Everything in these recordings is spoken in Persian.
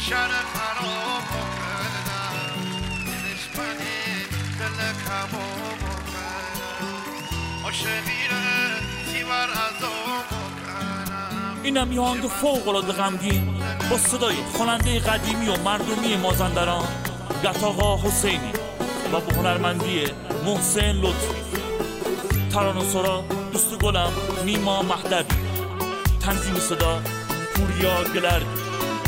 شهر خراب بکنم دلش منه دل کباب بکنم عاشقی را تیور عذاب بکنم. اینم یه آهنگ فوق‌العاده غمگین با صدای خواننده قدیمی و مردمی مازندران گتاقا حسینی و با هنرمندی محسن لطفی. ترانه‌سرا دوست گلم نیما مهدوی، تنظیم صدا پوریا گلردی.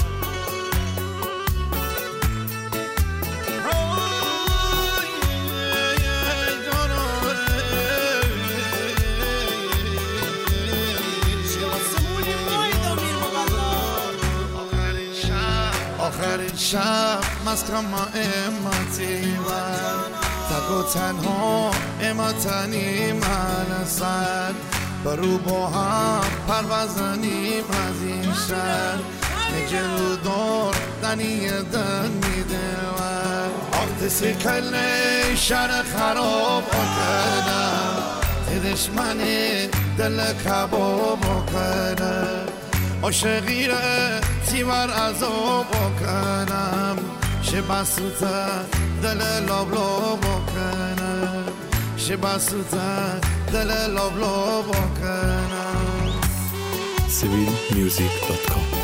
آخرین شب مسکن ما امتی و تک و تنها امتنیم هنسد برو با هم پروزنیم از این شهر نگرو دار دنی دن میده و آخت سکل شهر خراب کنم تدش منی دل کباب کنم عاشقی را تیور عذاب بکنم شه بسوته دل لابلو بکنم شه بسوته دل لابلو بکنم. civilmusic.com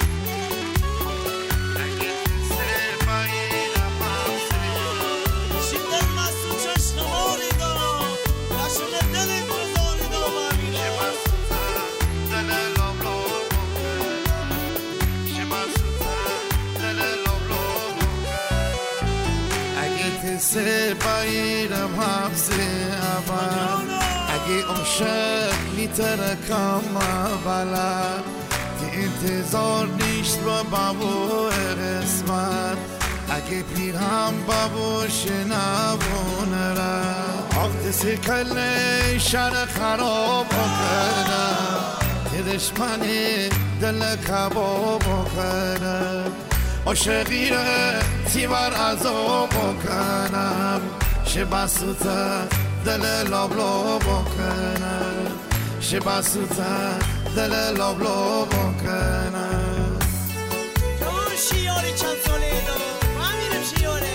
سه بایرم حبس اول اگه عاشق میترکم بلد که انتظار نیست با بابو قسمت اگه پیرم بابوش نبونه را آخت سکل شهر خراب کنم تدش منی دل کباب کنم عاشقی را تیور عذاب بکنم شه بسوته دل لابلو بکنم شه بسوته دل لابلو بکنم. جوان شیاری چند ساله دارم من میرم شیاره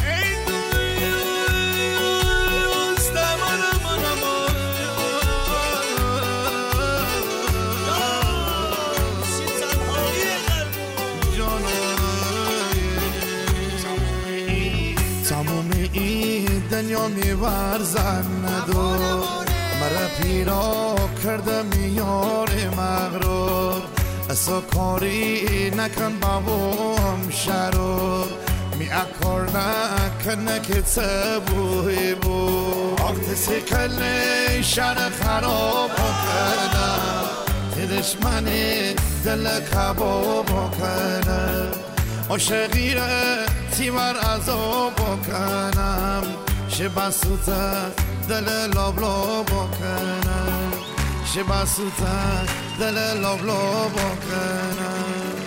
تموم این دنیا میورزن ندار مرا پیرا کرده میار مغرور اصلا کاری نکن بابام شرور می اکار نکنه که تبوی بود آخت سکل شهر خراب کنم تدش منی دل کباب کنم عاشقی را تیور عذاب بکنم شه بسوته دل لابلو بکنم شه بسوته دل لابلو بکنم.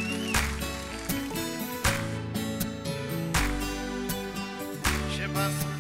شه بسوته